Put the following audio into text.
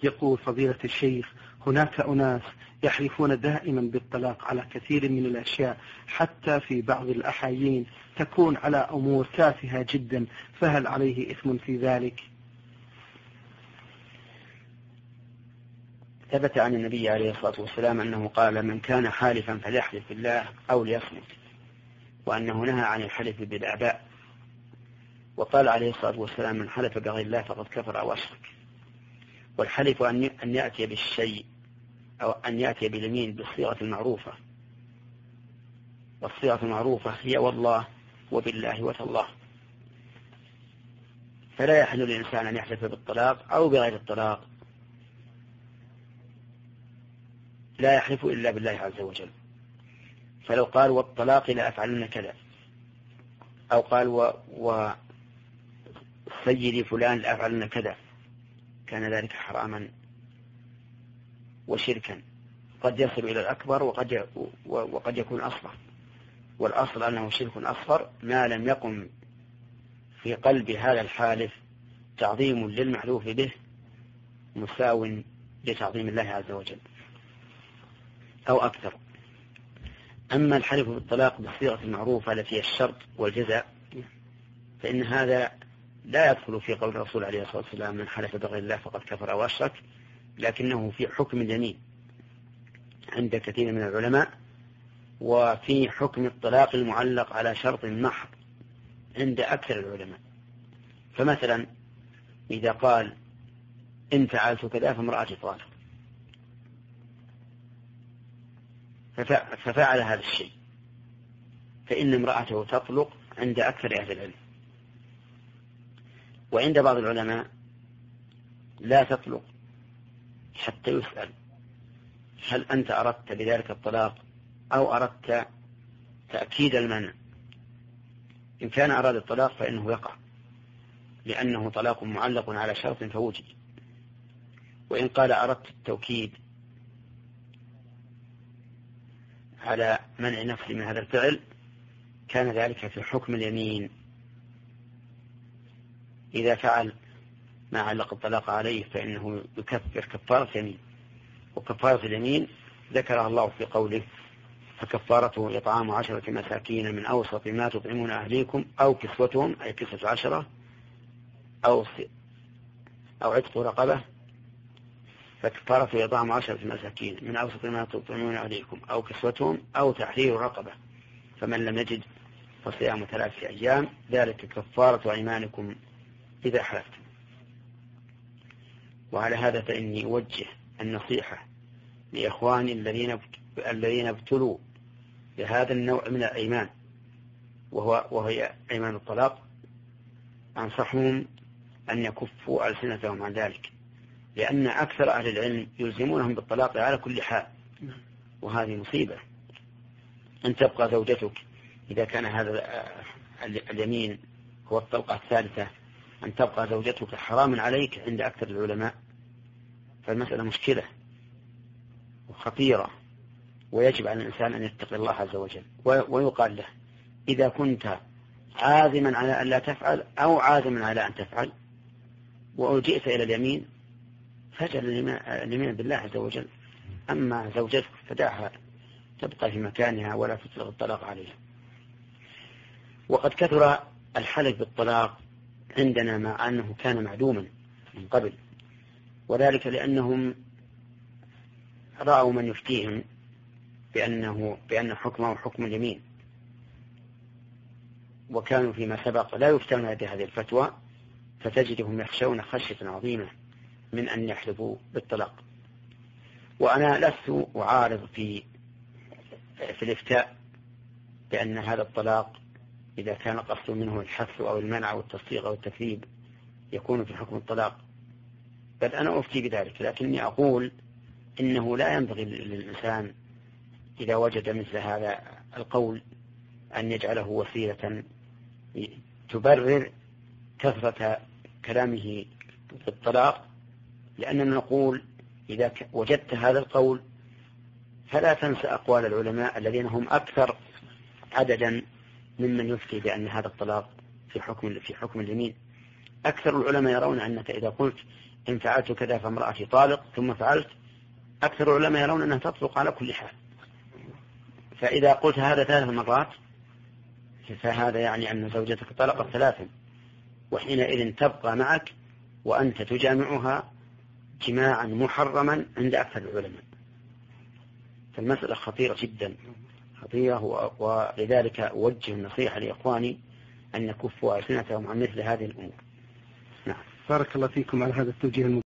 يقول فضيلة الشيخ: هناك أناس يحلفون دائما بالطلاق على كثير من الأشياء، حتى في بعض الأحايين تكون على أمور تافهة جدا، فهل عليه إثم في ذلك؟ ثبت عن النبي عليه الصلاة والسلام أنه قال: من كان حالفا فليحلف بالله أو ليصمت، وأنه نهى عن الحلف بالآباء. وقال عليه الصلاة والسلام: من حلف بغير الله فقد كفر أو أشرك. والحلف أن يأتي بالشيء أو أن يأتي باليمين بالصيغة المعروفة، والصيغة المعروفة هي والله وبالله وتالله. فلا يحل للإنسان أن يحلف بالطلاق أو بغير الطلاق، لا يحلف إلا بالله عز وجل. فلو قال والطلاق لا أفعلن كذا، أو قال وسيدي فلان لا أفعلن كذا، كان ذلك حراما وشركا، قد يصل إلى الأكبر وقد يكون أصغر. والأصل أنه شرك أصغر ما لم يقم في قلب هذا الحالف تعظيم للمحلوف به مساو لتعظيم الله عز وجل أو أكثر. أما الحلف بالطلاق بالصيغة المعروفة التي هي الشرط والجزاء، فإن هذا لا يدخل في قول الرسول عليه الصلاة والسلام: من حلف بغير الله فقد كفر أو أشرك، لكنه في حكم اليمين عند كثير من العلماء، وفي حكم الطلاق المعلق على شرط محض عند أكثر العلماء. فمثلا إذا قال: إن فعلت كذا فامرأتي طالق، ففعل هذا الشيء، فإن امرأته تطلق عند أكثر أهل العلم. وعند بعض العلماء لا تطلق حتى يسأل: هل أنت أردت بذلك الطلاق أو أردت تأكيد المنع؟ إن كان أراد الطلاق فإنه يقع، لأنه طلاق معلق على شرط فوجد. وإن قال أردت التوكيد على منع نفسي من هذا الفعل، كان ذلك في حكم اليمين إذا فعل ما علق الطلاق عليه، فإنه يكفر كفارة يمين. وكفارة اليمين ذكرها الله في قوله: فكفارته إطعام 10 مساكين من أوسط ما تطعمون أهليكم أو كسوتهم، أي كسوة 10، أو عتق رقبة. فكفارته إطعام 10 مساكين من أوسط ما تطعمون أهليكم أو كسوتهم أو تحرير رقبة، فمن لم يجد فصيام 3 أيام، ذلك كفارة أيمانكم إذا حلفتم. وعلى هذا فإني أوجه النصيحة لإخواني الذين ابتلوا بهذا النوع من الأيمان، وهي أيمان الطلاق، أنصحهم أن يكفوا ألسنتهم عن ذلك، لأن أكثر أهل العلم يلزمونهم بالطلاق على كل حال، وهذه مصيبة. أن تبقى زوجتك إذا كان هذا اليمين هو الطلقة الثالثة، أن تبقى زوجتك حرام عليك عند أكثر العلماء، فالمسألة مشكلة وخطيرة، ويجب على الإنسان أن يتقي الله عز وجل. ويقال له: إذا كنت عازما على أن لا تفعل أو عازما على أن تفعل وألجئت إلى اليمين، فاجعل اليمين بالله عز وجل. أما زوجتك فدعها تبقى في مكانها ولا تطلق الطلاق عليها. وقد كثر الحلف بالطلاق عندنا مع أنه كان معدوما من قبل، وذلك لأنهم رأوا من يفتيهم بأن حكمه حكم اليمين، وكانوا فيما سبق لا يفتون بهذه الفتوى، فتجدهم يخشون خشية عظيمة من أن يحلفوا بالطلاق. وأنا لست أعارض في الإفتاء بأن هذا الطلاق إذا كان قصد منه الحث أو المنع أو التصديق أو التكذيب يكون في حكم الطلاق، بل أنا أفتي بذلك، لكني أقول إنه لا ينبغي للإنسان إذا وجد مثل هذا القول أن يجعله وسيلة تبرر كثرة كلامه بالطلاق، لأننا نقول: إذا وجدت هذا القول فلا تنسى أقوال العلماء الذين هم أكثر عددا ممن يفتي بأن هذا الطلاق في حكم اليمين. أكثر العلماء يرون أنك إذا قلت إن فعلت كذا فامرأتي طالق ثم فعلت، أكثر العلماء يرون أنها تطلق على كل حال. فإذا قلت هذا 3 مرات فهذا يعني أن زوجتك طلقت 3، وحينئذ تبقى معك وأنت تجامعها جماعا محرما عند أكثر العلماء. فالمسألة خطيرة جدا، خطيرة، ولذلك أوجه النصيحة لإخواني أن يكفوا ألسنتهم عن مثل هذه الأمور. نعم. بارك الله فيكم على هذا التوجيه